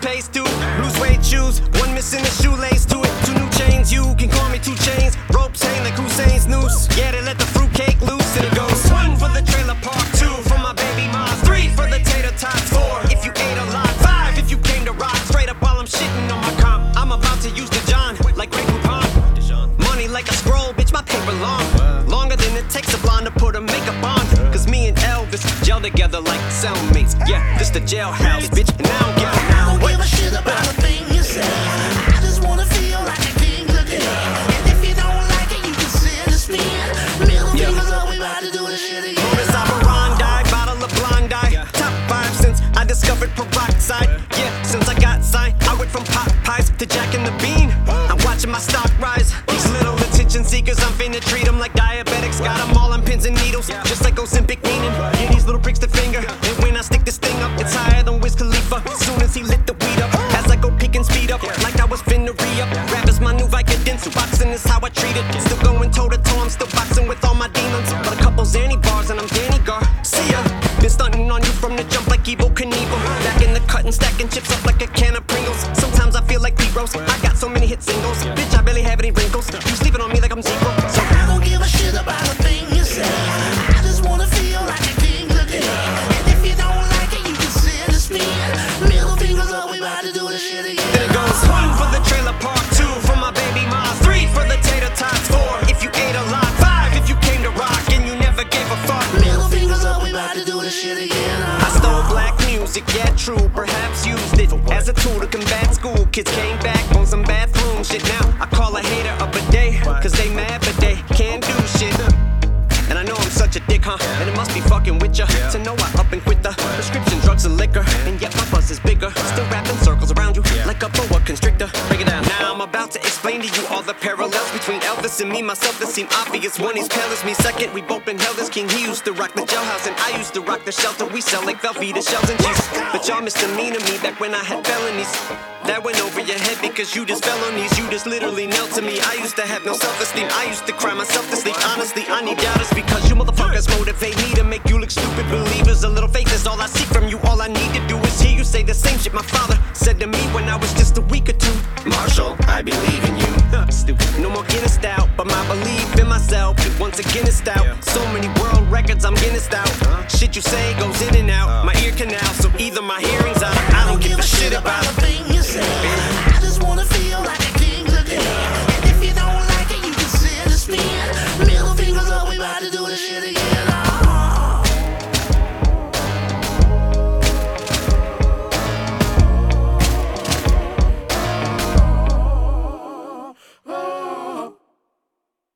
toothpaste too. Blue suede shoes, one missing a shoelace to it. 2 new chains, you can call me 2 Chainz. Ropes hang like Hussein's noose. Yeah, they let the fruitcake loose and it goes 1 for the trailer park, 2 for my baby mom, 3 for the tater tots, 4 if you ate a lot, 5 if you came to rock. Straight up while I'm shitting on my comp, I'm about to use the John like Grey Poupon. Money like a scroll, bitch, my paper long. Longer than it takes a blonde to put her makeup on. Cause me and Elvis gel together like cellmates. Yeah, this the jailhouse, bitch, and I don't give a I don't give a shit about a thing you say. I just wanna feel like a king today. And if you don't like it, you can sit and spin. Middle fingers up, we about to do this shit again. Bonus operandi, bottle of blonde eye. Top 5 since I discovered peroxide. Yeah, since I got signed, I went from pot pies to Jack and the Bean. I'm watching my stock rise. These little attention seekers, I'm finna treat them like diabetics. Got them all on pins and needles, just like Ozempic meaning. Yeah, these little pricks the finger. And when I stick this thing up, it's higher than Wiz Khalifa. Soon as he lit the weed up, as I go pick and speed up, like I was finna re-up. Rap is my new Vicodin, boxing is how I treat it. Still going toe to toe, I'm still boxing with all my demons. But a couple Zanny bars and I'm Danny Gar. See ya. Been stunting on you from the jump like Evel Knievel. Back in the cut and stacking chips up like a can of Pringles. Sometimes I feel like P-Rose. I got so many hit singles. Bitch, I barely have any wrinkles. You sleeping on me like I'm zero. So I don't give a shit about a thing you say. I just wanna feel like a king today. And if you don't like it, you can sit and spin. Middle fingers up, we about to do this shit again. then it goes 1 for the trailer park, 2 for my baby mom, 3 for the tater tots, 4 if you ate a lot, 5 if you came to rock and you never gave a fuck. Middle fingers up, we about to do this shit again. I stole black music, yeah true, perhaps used it as a tool to combat school. Kids came back on some bathroom shit. Now I call a hater up a day, cause they mad but they can't do shit. And I know I'm such a dick, huh? And it must be fucking with ya to know I up and quit the prescription drugs and liquor. And yet my buzz is bigger, still wrapping circles around you like a boa constrictor. Break it down. Now I'm about to explain to you all the parallels between Elvis and me, myself that seem obvious. One, he's pale as me. Second, we both been held as king. He used to rock the jailhouse and I used to rock the shelter. We sell like Velveeta shells and cheese. But y'all misdemeanor me back when I had felonies. That went over your head because you just fell on these. You just literally knelt to me. I used to have no self-esteem. I used to cry myself to sleep. Honestly, I need doubters because you motherfuckers motivate me to make you look stupid. Believers, a little faith is all I seek from you. All I need to do is hear you say the same shit my father said to me when I was just a week or 2. Marshall, I believe in you. Stupid. No more Guinness out, but my belief in myself once again is stout. So many world records, I'm Guinness out. Shit you say goes in and out my ear canal, so either my hearing's out. I don't give a shit about a thing you say. I just wanna feel like a king today. And if you don't like it, you can sit and spin. Middle fingers up, we about to do this shit again.